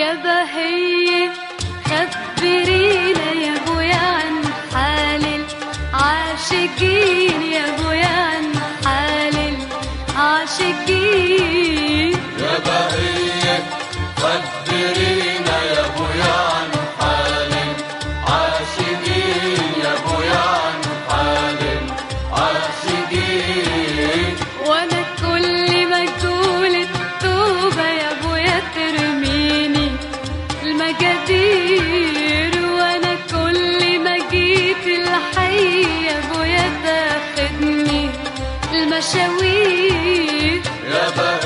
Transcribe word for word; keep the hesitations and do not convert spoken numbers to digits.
يا بهية خبرينا يا ابويا عن حال العاشقين، يا ابويا عن حال العاشقين. يا بهية خبرينا يا ابويا عن حال العاشقين، يا ابويا عن حال العاشقين. وانا كل ما اقول التوبة يا ابويا ترميني المقادير، وانا كل ما جيت الحي يا ابويا تاخدني المشاوير. يا